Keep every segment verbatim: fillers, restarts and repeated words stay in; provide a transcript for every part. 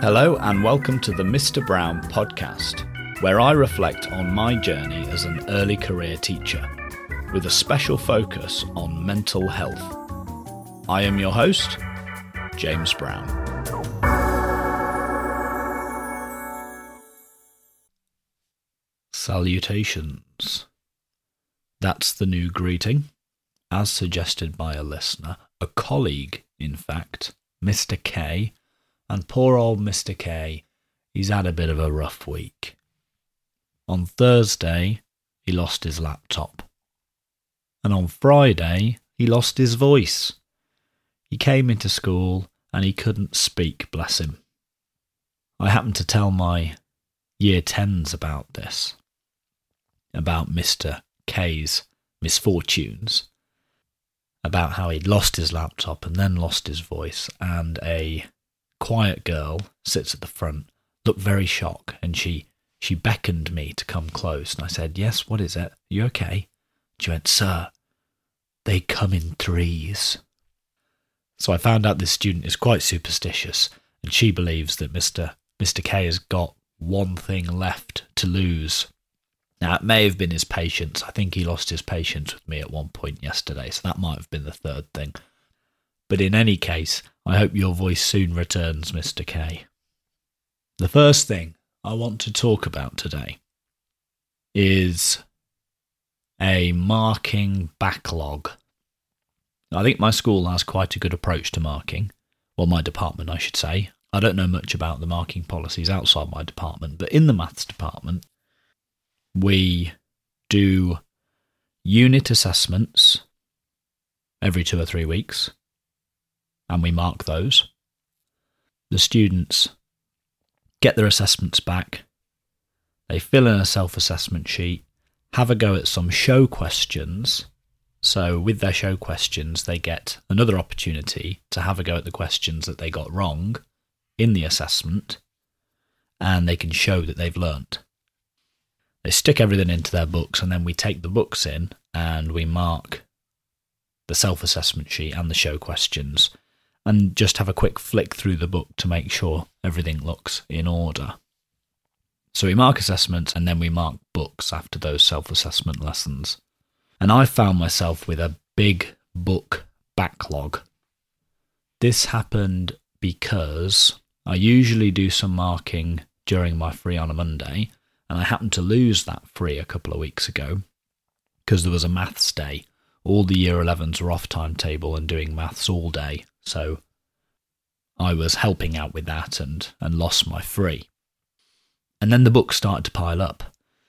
Hello and welcome to the Mister Brown podcast, where I reflect on my journey as an early career teacher, with a special focus on mental health. I am your host, James Brown. Salutations. That's the new greeting, as suggested by a listener, a colleague, in fact, Mister K. And poor old Mister K, he's had a bit of a rough week. On Thursday, he lost his laptop. And on Friday, he lost his voice. He came into school and he couldn't speak, bless him. I happened to tell my year tens about this, about Mister K's misfortunes, about how he'd lost his laptop and then lost his voice, and a quiet girl sits at the front, looked very shocked, and she, she beckoned me to come close. And I said, "Yes, what is it? Are you okay?" She went, "Sir, they come in threes." So I found out this student is quite superstitious, and she believes that Mister Mister K has got one thing left to lose. Now, it may have been his patience. I think he lost his patience with me at one point yesterday, so that might have been the third thing. But in any case, I hope your voice soon returns, Mister K. The first thing I want to talk about today is a marking backlog. I think my school has quite a good approach to marking. Well, my department, I should say. I don't know much about the marking policies outside my department, but in the maths department, we do unit assessments every two or three weeks. And we mark those. The students get their assessments back. They fill in a self-assessment sheet, have a go at some show questions. So with their show questions, they get another opportunity to have a go at the questions that they got wrong in the assessment, and they can show that they've learnt. They stick everything into their books, and then we take the books in and we mark the self-assessment sheet and the show questions, and just have a quick flick through the book to make sure everything looks in order. So we mark assessments and then we mark books after those self-assessment lessons. And I found myself with a big book backlog. This happened because I usually do some marking during my free on a Monday, and I happened to lose that free a couple of weeks ago because there was a maths day. All the year elevens were off timetable and doing maths all day. So I was helping out with that and, and lost my free. And then the books started to pile up.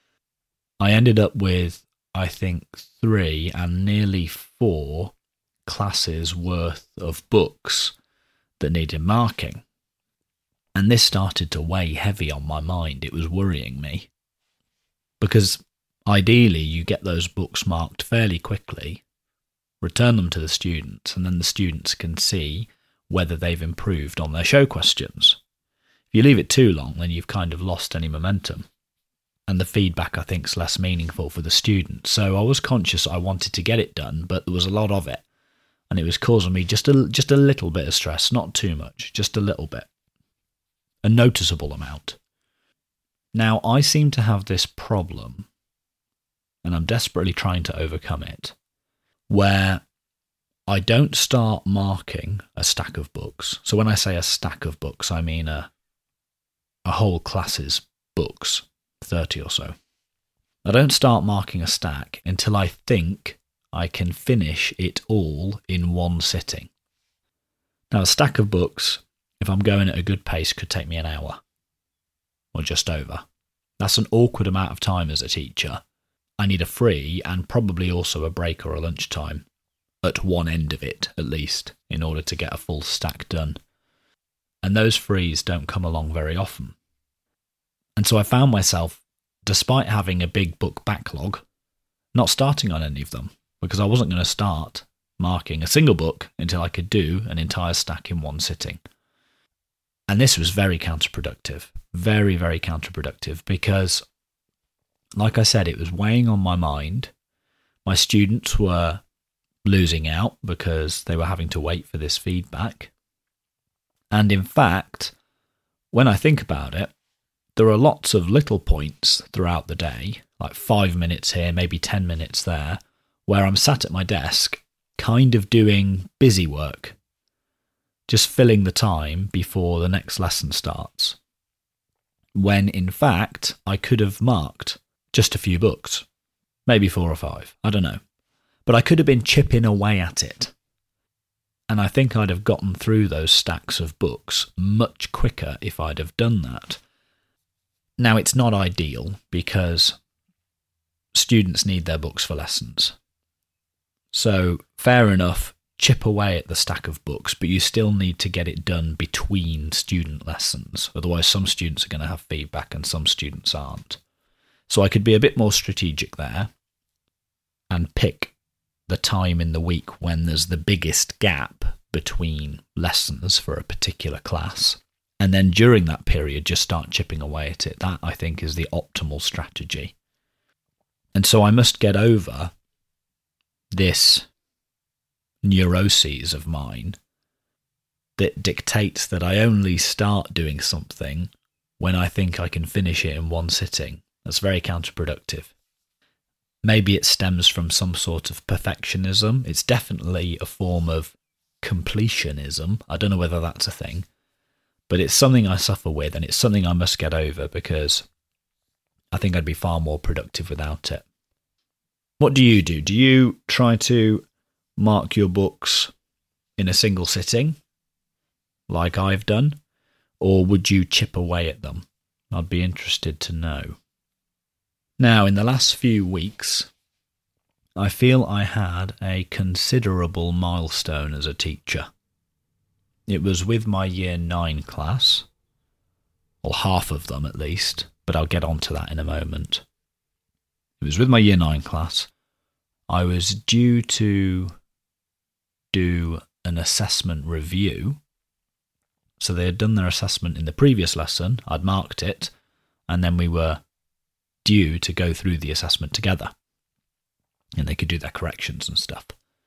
I ended up with, I think, three and nearly four classes worth of books that needed marking. And this started to weigh heavy on my mind. It was worrying me. Because ideally you get those books marked fairly quickly, return them to the students, and then the students can see whether they've improved on their show questions. If you leave it too long, then you've kind of lost any momentum. And the feedback, I think, is less meaningful for the student. So I was conscious I wanted to get it done, but there was a lot of it. And it was causing me just a, just a little bit of stress, not too much, just a little bit. A noticeable amount. Now, I seem to have this problem, and I'm desperately trying to overcome it, where I don't start marking a stack of books. So when I say a stack of books, I mean a, a whole class's books, thirty or so. I don't start marking a stack until I think I can finish it all in one sitting. Now, a stack of books, if I'm going at a good pace, could take me an hour, or just over. That's an awkward amount of time as a teacher. I need a free and probably also a break or a lunchtime at one end of it, at least, in order to get a full stack done. And those frees don't come along very often. And so I found myself, despite having a big book backlog, not starting on any of them, because I wasn't going to start marking a single book until I could do an entire stack in one sitting. And this was very counterproductive, very, very counterproductive, because like I said, it was weighing on my mind. My students were losing out because they were having to wait for this feedback. And in fact, when I think about it, there are lots of little points throughout the day, like five minutes here, maybe ten minutes there, where I'm sat at my desk, kind of doing busy work, just filling the time before the next lesson starts. When in fact, I could have marked just a few books, maybe four or five, I don't know. But I could have been chipping away at it. And I think I'd have gotten through those stacks of books much quicker if I'd have done that. Now, it's not ideal because students need their books for lessons. So, fair enough, chip away at the stack of books, but you still need to get it done between student lessons. Otherwise, some students are going to have feedback and some students aren't. So I could be a bit more strategic there and pick the time in the week when there's the biggest gap between lessons for a particular class. And then during that period, just start chipping away at it. That, I think, is the optimal strategy. And so I must get over this neuroses of mine that dictates that I only start doing something when I think I can finish it in one sitting. That's very counterproductive. Maybe it stems from some sort of perfectionism. It's definitely a form of completionism. I don't know whether that's a thing. But it's something I suffer with, and it's something I must get over because I think I'd be far more productive without it. What do you do? Do you try to mark your books in a single sitting, like I've done, or would you chip away at them? I'd be interested to know. Now, in the last few weeks, I feel I had a considerable milestone as a teacher. It was with my year nine class, or half of them at least, but I'll get onto that in a moment. It was with my year nine class. I was due to do an assessment review. So they had done their assessment in the previous lesson, I'd marked it, and then we were due to go through the assessment together. And they could do their corrections and stuff.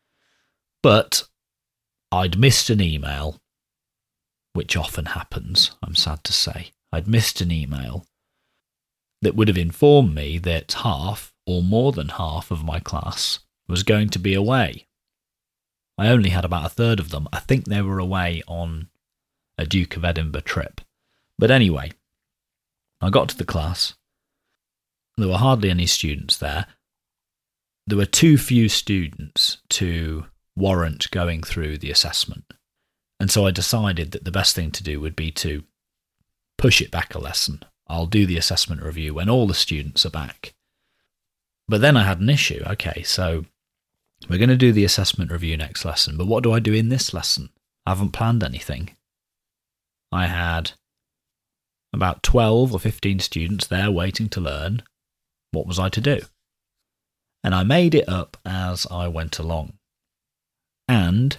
But I'd missed an email, which often happens, I'm sad to say. I'd missed an email that would have informed me that half, or more than half, of my class was going to be away. I only had about a third of them. I think they were away on a Duke of Edinburgh trip. But anyway, I got to the class. There were hardly any students there. There were too few students to warrant going through the assessment. And so I decided that the best thing to do would be to push it back a lesson. I'll do the assessment review when all the students are back. But then I had an issue. Okay, so we're going to do the assessment review next lesson, but what do I do in this lesson? I haven't planned anything. I had about twelve or fifteen students there waiting to learn. What was I to do? And I made it up as I went along. And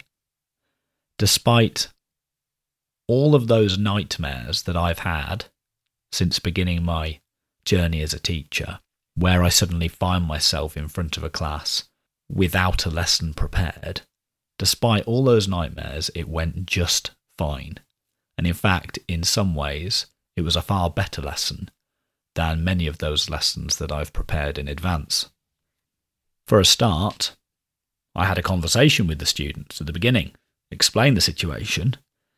despite all of those nightmares that I've had since beginning my journey as a teacher, where I suddenly find myself in front of a class without a lesson prepared, despite all those nightmares, it went just fine. And in fact, in some ways, it was a far better lesson than many of those lessons that I've prepared in advance. For a start, I had a conversation with the students at the beginning, explained the situation,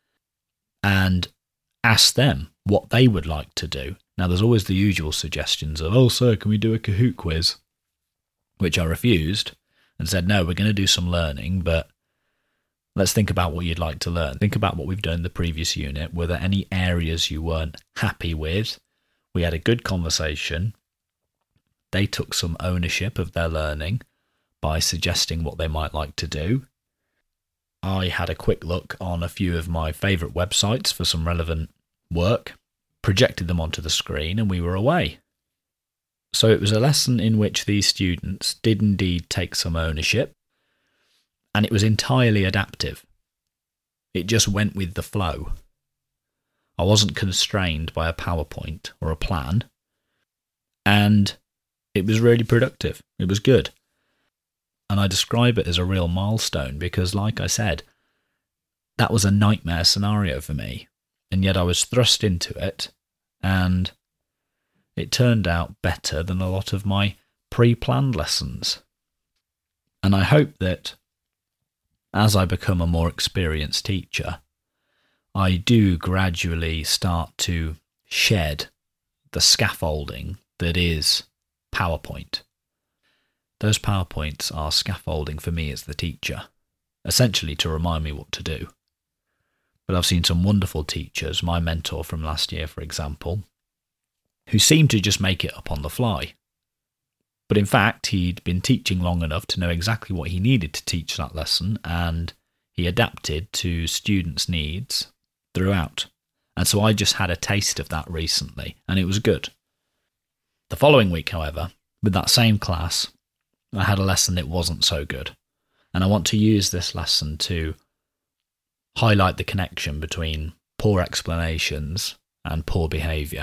and asked them what they would like to do. Now, there's always the usual suggestions of, oh, sir, can we do a Kahoot quiz? Which I refused and said, no, we're going to do some learning, but let's think about what you'd like to learn. Think about what we've done in the previous unit. Were there any areas you weren't happy with? We had a good conversation. They took some ownership of their learning by suggesting what they might like to do. I had a quick look on a few of my favourite websites for some relevant work, projected them onto the screen, and we were away. So it was a lesson in which these students did indeed take some ownership, and it was entirely adaptive. It just went with the flow. I wasn't constrained by a PowerPoint or a plan, and it was really productive. It was good. And I describe it as a real milestone because, like I said, that was a nightmare scenario for me. And yet I was thrust into it, and it turned out better than a lot of my pre-planned lessons. And I hope that as I become a more experienced teacher, I do gradually start to shed the scaffolding that is PowerPoint. Those PowerPoints are scaffolding for me as the teacher, essentially to remind me what to do. But I've seen some wonderful teachers, my mentor from last year, for example, who seemed to just make it up on the fly. But in fact, he'd been teaching long enough to know exactly what he needed to teach that lesson, and he adapted to students' needs throughout. And so I just had a taste of that recently, and it was good. The following week, however, with that same class, I had a lesson that wasn't so good. And I want to use this lesson to highlight the connection between poor explanations and poor behaviour.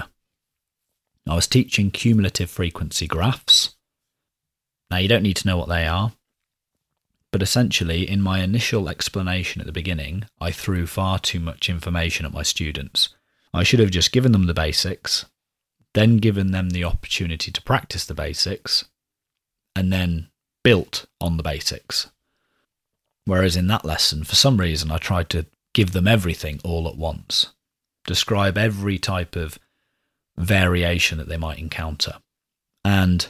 I was teaching cumulative frequency graphs. Now, you don't need to know what they are, but essentially, in my initial explanation at the beginning, I threw far too much information at my students. I should have just given them the basics, then given them the opportunity to practice the basics, and then built on the basics. Whereas in that lesson, for some reason, I tried to give them everything all at once, describe every type of variation that they might encounter, and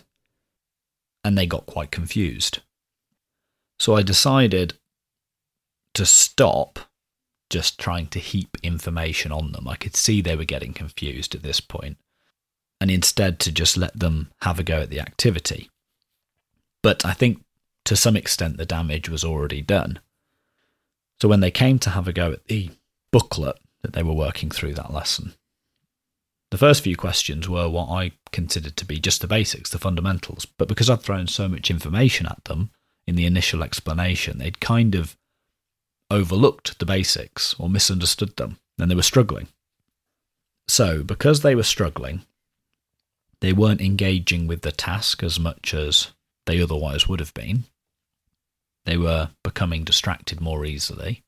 and they got quite confused. So I decided to stop just trying to heap information on them. I could see they were getting confused at this point, and instead to just let them have a go at the activity. But I think to some extent the damage was already done. So when they came to have a go at the booklet that they were working through that lesson, the first few questions were what I considered to be just the basics, the fundamentals. But because I'd thrown so much information at them in the initial explanation, they'd kind of overlooked the basics or misunderstood them, and they were struggling. So because they were struggling, they weren't engaging with the task as much as they otherwise would have been. They were becoming distracted more easily,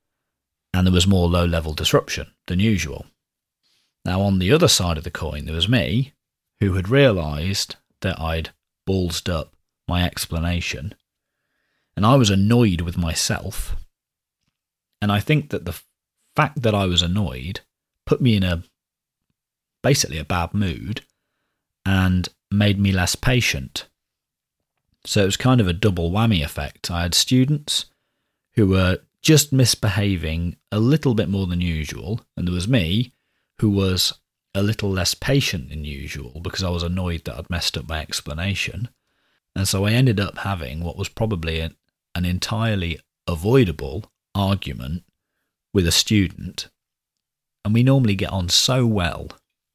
and there was more low-level disruption than usual. Now, on the other side of the coin, there was me, who had realised that I'd ballsed up my explanation, and I was annoyed with myself. And I think that the fact that I was annoyed put me in a basically a bad mood and made me less patient. So it was kind of a double whammy effect. I had students who were just misbehaving a little bit more than usual, and there was me who was a little less patient than usual because I was annoyed that I'd messed up my explanation. And so I ended up having what was probably an, an entirely avoidable argument with a student, and we normally get on so well.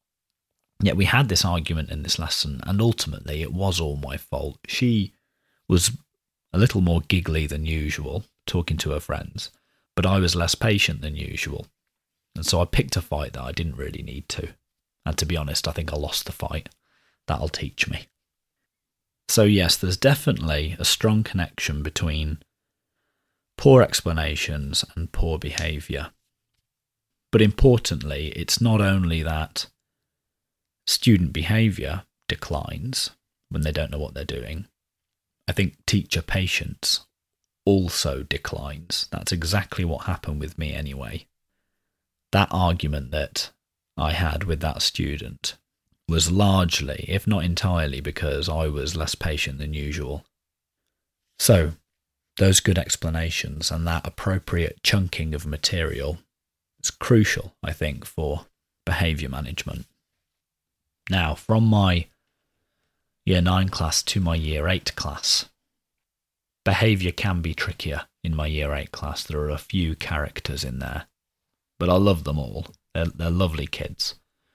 Yet we had this argument in this lesson, and ultimately it was all my fault. She was a little more giggly than usual, talking to her friends, but I was less patient than usual. And so I picked a fight that I didn't really need to. And to be honest, I think I lost the fight. That'll teach me. So yes, there's definitely a strong connection between poor explanations and poor behaviour. But importantly, it's not only that student behaviour declines when they don't know what they're doing. I think teacher patience also declines. That's exactly what happened with me anyway. That argument that I had with that student was largely, if not entirely, because I was less patient than usual. So, those good explanations and that appropriate chunking of material is crucial, I think, for behaviour management. Now, from my year nine class to my year eight class, behaviour can be trickier in my year eight class. There are a few characters in there, but I love them all. They're, they're lovely kids.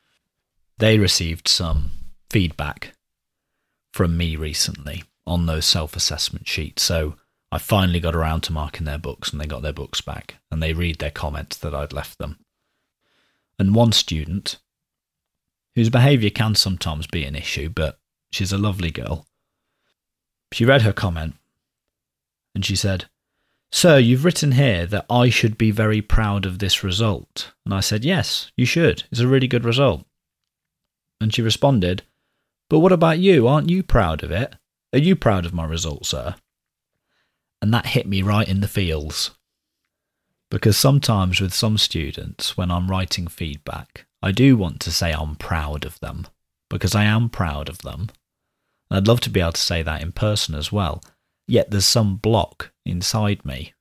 They received some feedback from me recently on those self-assessment sheets, so I finally got around to marking their books, and they got their books back, and they read their comments that I'd left them. And one student, whose behaviour can sometimes be an issue, but she's a lovely girl, she read her comment, and she said, "Sir, you've written here that I should be very proud of this result." And I said, "Yes, you should. It's a really good result." And she responded, "But what about you? Aren't you proud of it? Are you proud of my result, sir?" And that hit me right in the feels. Because sometimes with some students, when I'm writing feedback, I do want to say I'm proud of them, because I am proud of them. And I'd love to be able to say that in person as well. Yet there's some block inside me,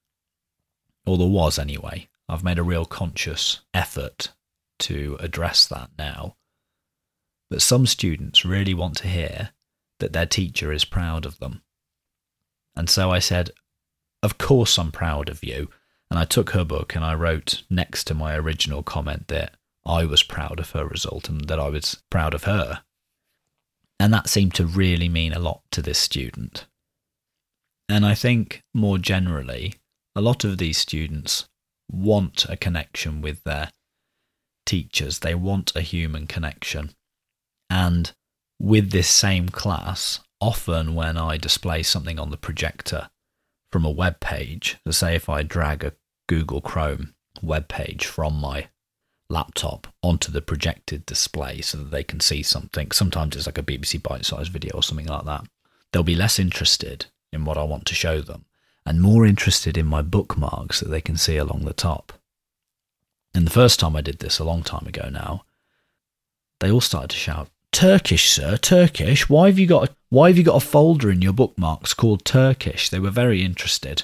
or there was anyway. I've made a real conscious effort to address that now. That some students really want to hear that their teacher is proud of them. And so I said, "Of course I'm proud of you." And I took her book and I wrote next to my original comment that I was proud of her result and that I was proud of her. And that seemed to really mean a lot to this student. And I think more generally, a lot of these students want a connection with their teachers. They want a human connection. And with this same class, often when I display something on the projector from a web page, so say if I drag a Google Chrome web page from my laptop onto the projected display so that they can see something, sometimes it's like a B B C bite-sized video or something like that, they'll be less interested in what I want to show them and more interested in my bookmarks that they can see along the top. And the first time I did this, a long time ago now, they all started to shout, "Turkish, sir, Turkish. Why have you got a, why have you got a folder in your bookmarks called Turkish?" They were very interested.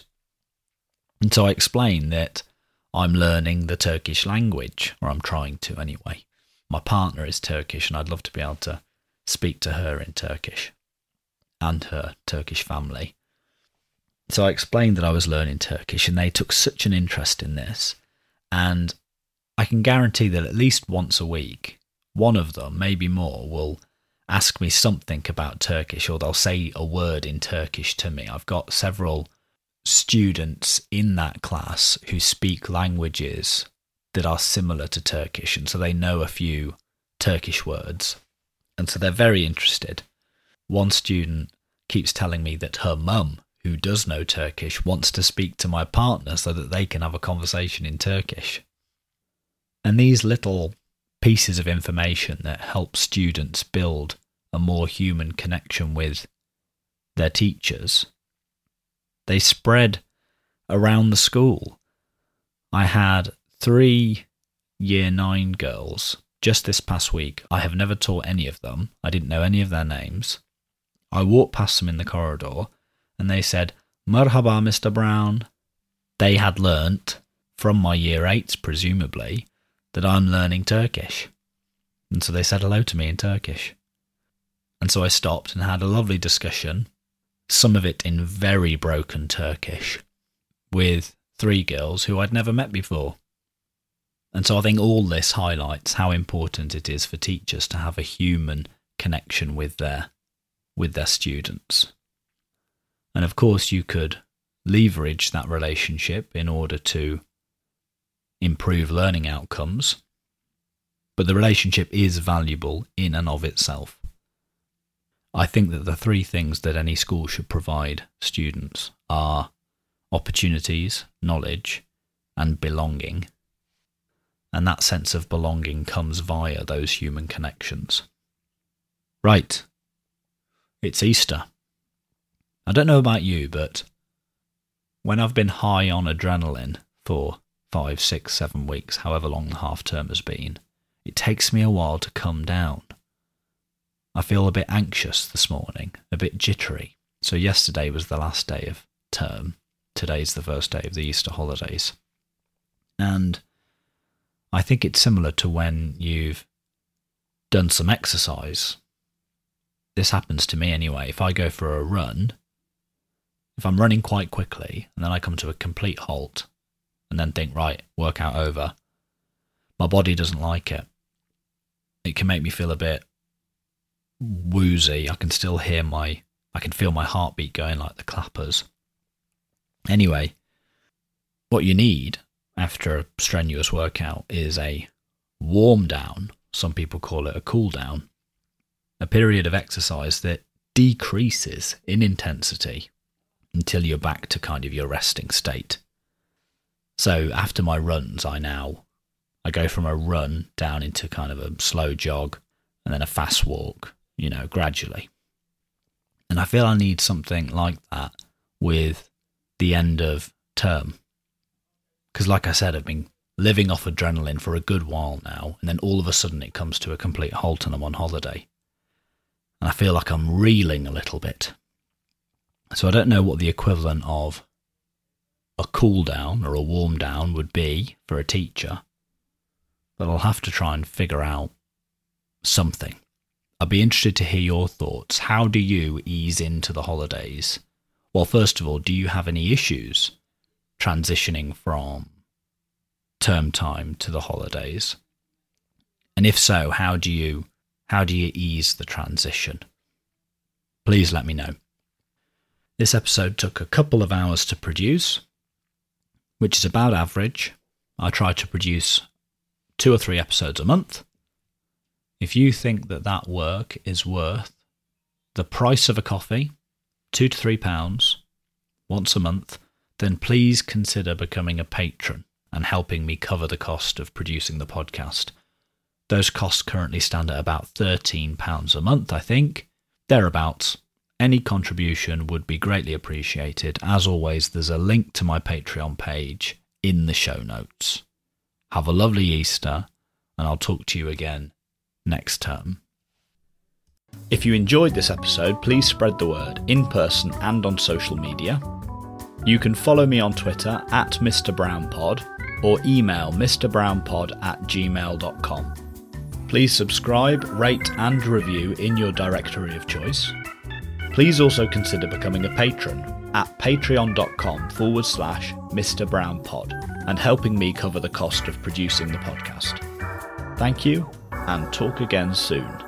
And so I explained that I'm learning the Turkish language, or I'm trying to anyway. My partner is Turkish and I'd love to be able to speak to her in Turkish and her Turkish family. So I explained that I was learning Turkish and they took such an interest in this. And I can guarantee that at least once a week, one of them, maybe more, will ask me something about Turkish, or they'll say a word in Turkish to me. I've got several students in that class who speak languages that are similar to Turkish, and so they know a few Turkish words. And so they're very interested. One student keeps telling me that her mum, who does know Turkish, wants to speak to my partner so that they can have a conversation in Turkish. And these little pieces of information that help students build a more human connection with their teachers, they spread around the school. I had three year nine girls just this past week. I have never taught any of them. I didn't know any of their names. I walked past them in the corridor and they said, "Merhaba, Mister Brown." They had learnt from my year eights, presumably, that I'm learning Turkish. And so they said hello to me in Turkish. And so I stopped and had a lovely discussion, some of it in very broken Turkish, with three girls who I'd never met before. And so I think all this highlights how important it is for teachers to have a human connection with their, with their students. And of course you could leverage that relationship in order to improve learning outcomes, but the relationship is valuable in and of itself. I think that the three things that any school should provide students are opportunities, knowledge, and belonging. And that sense of belonging comes via those human connections. Right. It's Easter. I don't know about you, but when I've been high on adrenaline for five, six, seven weeks, however long the half term has been, it takes me a while to come down. I feel a bit anxious this morning, a bit jittery. So yesterday was the last day of term. Today's the first day of the Easter holidays. And I think it's similar to when you've done some exercise. This happens to me anyway. If I go for a run, if I'm running quite quickly and then I come to a complete halt and then think, right, workout over, my body doesn't like it. It can make me feel a bit woozy. I can still hear my, I can feel my heartbeat going like the clappers. Anyway, what you need after a strenuous workout is a warm down. Some people call it a cool down. A period of exercise that decreases in intensity until you're back to kind of your resting state. So after my runs, I now, I go from a run down into kind of a slow jog and then a fast walk, you know, gradually. And I feel I need something like that with the end of term. Because like I said, I've been living off adrenaline for a good while now, and then all of a sudden it comes to a complete halt and I'm on holiday. And I feel like I'm reeling a little bit. So I don't know what the equivalent of a cool down or a warm down would be for a teacher, but I'll have to try and figure out something. I'd be interested to hear your thoughts. How do you ease into the holidays? Well, first of all, do you have any issues transitioning from term time to the holidays? And if so, how do you how do you ease the transition? Please let me know. This episode took a couple of hours to produce, which is about average. I try to produce two or three episodes a month. If you think that that work is worth the price of a coffee, two to three pounds, once a month, then please consider becoming a patron and helping me cover the cost of producing the podcast. Those costs currently stand at about thirteen pounds a month, I think. Thereabouts. Any contribution would be greatly appreciated. As always, there's a link to my Patreon page in the show notes. Have a lovely Easter, and I'll talk to you again next term. If you enjoyed this episode, please spread the word in person and on social media. You can follow me on Twitter at Mister Brown Pod or email mrbrownpod at gmail dot com. Please subscribe, rate and review in your directory of choice. Please also consider becoming a patron at patreon.com forward slash Mr. Brown Pod and helping me cover the cost of producing the podcast. Thank you, and talk again soon.